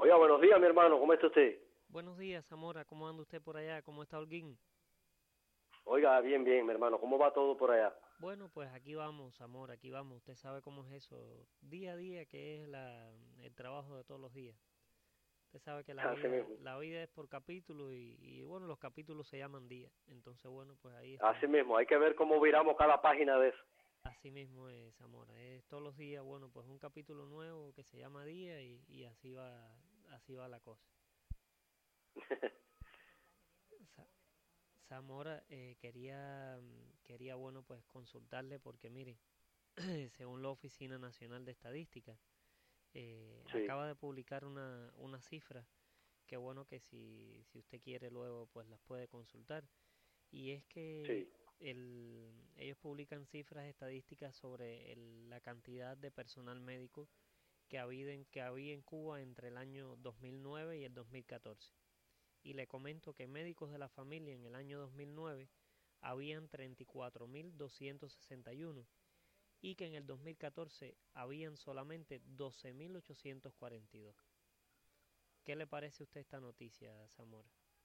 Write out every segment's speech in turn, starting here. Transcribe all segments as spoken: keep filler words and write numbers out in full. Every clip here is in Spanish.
Oiga, buenos días, mi hermano, ¿cómo está usted? Buenos días, Zamora. ¿Cómo anda usted por allá? ¿Cómo está Holguín? Oiga, bien, bien, mi hermano, ¿cómo va todo por allá? Bueno, pues aquí vamos, Zamora, aquí vamos. Usted sabe cómo es eso, día a día, que es la, el trabajo de todos los días. Usted sabe que la Así vida, mismo, la vida es por capítulos y, y bueno, los capítulos se llaman días. Entonces, bueno, pues ahí así estamos. mismo, hay que ver cómo viramos cada página de eso. Así mismo es, Zamora. Es todos los días, bueno, pues un capítulo nuevo que se llama día y, y así va, así va la cosa. Sa- Zamora, eh, quería, mm, quería, bueno, pues consultarle porque mire, según la Oficina Nacional de Estadística, eh, Sí, acaba de publicar una, una cifra, que bueno que si, si usted quiere luego pues las puede consultar, y es que sí, el, ellos publican cifras estadísticas sobre el- la cantidad de personal médico que había, en, que había en Cuba entre el año dos mil nueve y el dos mil catorce. Y le comento que médicos de la familia en el año dos mil nueve habían treinta y cuatro mil doscientos sesenta y uno y que en el dos mil catorce habían solamente doce mil ochocientos cuarenta y dos. ¿Qué le parece a usted esta noticia, Zamora?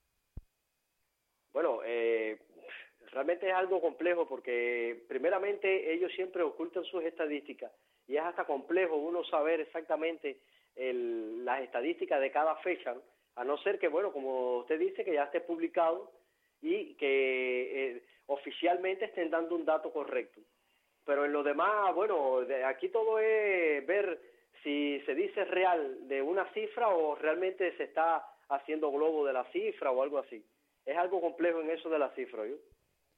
bueno, eh, realmente es algo complejo porque primeramente ellos siempre ocultan sus estadísticas y es hasta complejo uno saber exactamente el, las estadísticas de cada fecha, a no ser que, bueno, como usted dice, que ya esté publicado y que eh, oficialmente estén dando un dato correcto. Pero en lo demás, bueno, de aquí todo es ver si se dice real de una cifra o realmente se está haciendo globo de la cifra o algo así. Es algo complejo en eso de la cifra, ¿yo?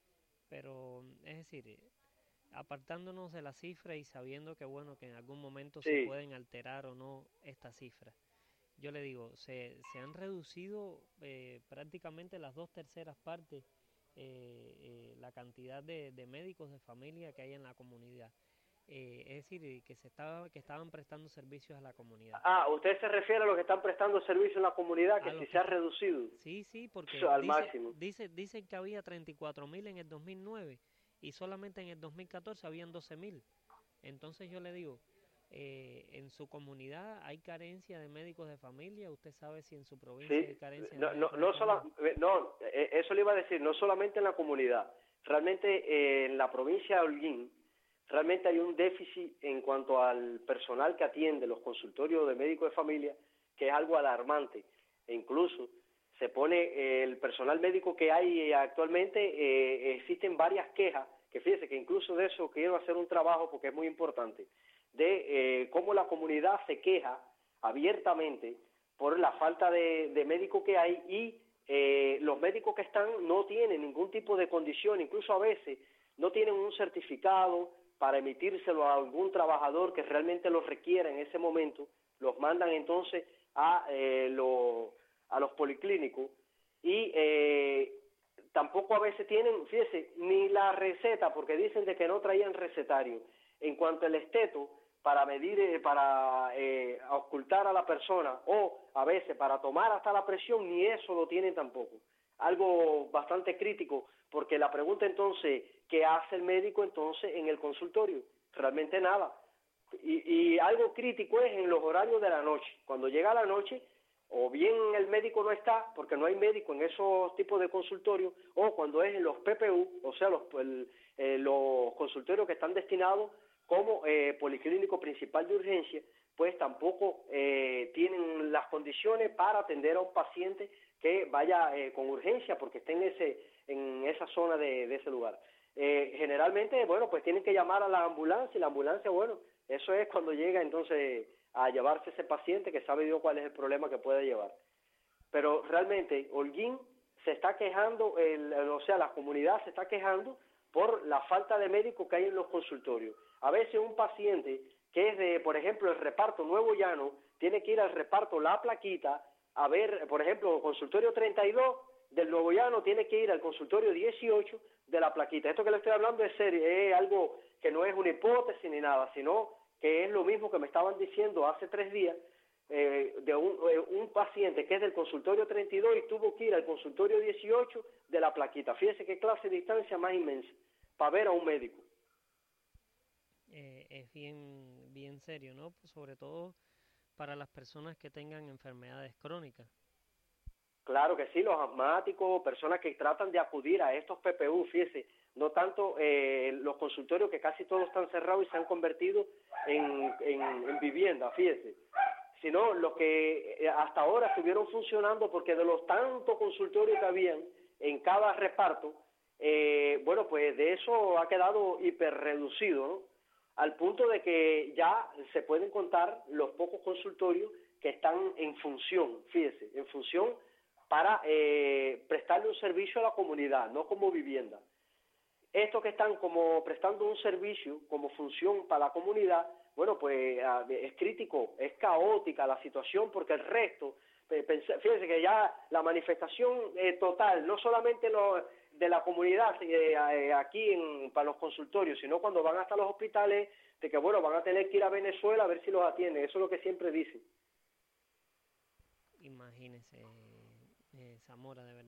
Pero, es decir, eh, apartándonos de la cifra y sabiendo que, bueno, que en algún momento se Sí, pueden alterar o no estas cifras, yo le digo, se, se han reducido eh, prácticamente las dos terceras partes eh, eh, la cantidad de, de médicos de familia que hay en la comunidad. Eh, es decir, eh, que se estaba, que estaban prestando servicios a la comunidad. ah, usted se refiere a los que están prestando servicio en la comunidad, A que si los que se ha están... reducido Sí, sí, porque al dice, máximo. dice, dicen que había treinta y cuatro mil en el dos mil nueve y solamente en el dos mil catorce habían doce mil. Entonces yo le digo, eh, en su comunidad hay carencia de médicos de familia. ¿Usted sabe si en su provincia hay Sí, carencia de no, no, médicos de no, familia? sola- eh, no, eh, eso le iba a decir, no solamente en la comunidad, realmente eh, en la provincia de Holguín, realmente hay un déficit en cuanto al personal que atiende los consultorios de médicos de familia, que es algo alarmante, e incluso se pone eh, el personal médico que hay eh, actualmente, eh, existen varias quejas, que fíjese que incluso de eso quiero hacer un trabajo porque es muy importante, de eh, cómo la comunidad se queja abiertamente por la falta de, de médicos que hay y eh, los médicos que están no tienen ningún tipo de condición, incluso a veces no tienen un certificado para emitírselo a algún trabajador que realmente lo requiera en ese momento, los mandan entonces a, eh, lo, a los policlínicos y eh, tampoco a veces tienen, fíjese, ni la receta, porque dicen de que no traían recetario. En cuanto al esteto, para medir, eh, para eh, ocultar a la persona o a veces para tomar hasta la presión, ni eso lo tienen tampoco. Algo bastante crítico, porque la pregunta entonces, ¿qué hace el médico entonces en el consultorio? Realmente nada. Y, y algo crítico es en los horarios de la noche. Cuando llega la noche, o bien el médico no está, porque no hay médico en esos tipos de consultorios, o cuando es en los P P U, o sea, los, el, eh, los consultorios que están destinados como eh, policlínico principal de urgencia, pues tampoco eh, tienen las condiciones para atender a un paciente que vaya eh, con urgencia porque esté en, ese, en esa zona de, de ese lugar. Eh, generalmente, bueno, pues tienen que llamar a la ambulancia y la ambulancia, bueno, eso es cuando llega entonces a llevarse ese paciente que sabe Dios cuál es el problema que puede llevar. Pero realmente Holguín se está quejando, el, o sea, la comunidad se está quejando por la falta de médicos que hay en los consultorios. A veces un paciente que es de, por ejemplo, el reparto Nuevo Llano, tiene que ir al reparto La Plaquita a ver, por ejemplo, consultorio treinta y dos del Nuevo Llano tiene que ir al consultorio dieciocho de La Plaquita. Esto que le estoy hablando es serio, es algo que no es una hipótesis ni nada, sino que es lo mismo que me estaban diciendo hace tres días, eh, de un, eh, un paciente que es del consultorio treinta y dos y tuvo que ir al consultorio dieciocho de La Plaquita. Fíjese qué clase de distancia más inmensa para ver a un médico. Eh, es bien, bien serio, ¿no? Pues sobre todo para las personas que tengan enfermedades crónicas. Claro que sí, los asmáticos, personas que tratan de acudir a estos P P U, fíjese, no tanto eh, los consultorios que casi todos están cerrados y se han convertido en, en, en vivienda, fíjese, sino los que hasta ahora estuvieron funcionando porque de los tantos consultorios que habían en cada reparto, eh, bueno, pues de eso ha quedado hiperreducido, ¿no? Al punto de que ya se pueden contar los pocos consultorios que están en función, fíjese, en función para eh, prestarle un servicio a la comunidad, no como vivienda. Estos que están como prestando un servicio como función para la comunidad, bueno, pues es crítico, es caótica la situación porque el resto, fíjense que ya la manifestación eh, total, no solamente lo, de la comunidad eh, aquí en, para los consultorios, sino cuando van hasta los hospitales, de que bueno, van a tener que ir a Venezuela a ver si los atienden, eso es lo que siempre dicen. Imagínese, eh, Zamora, de verdad.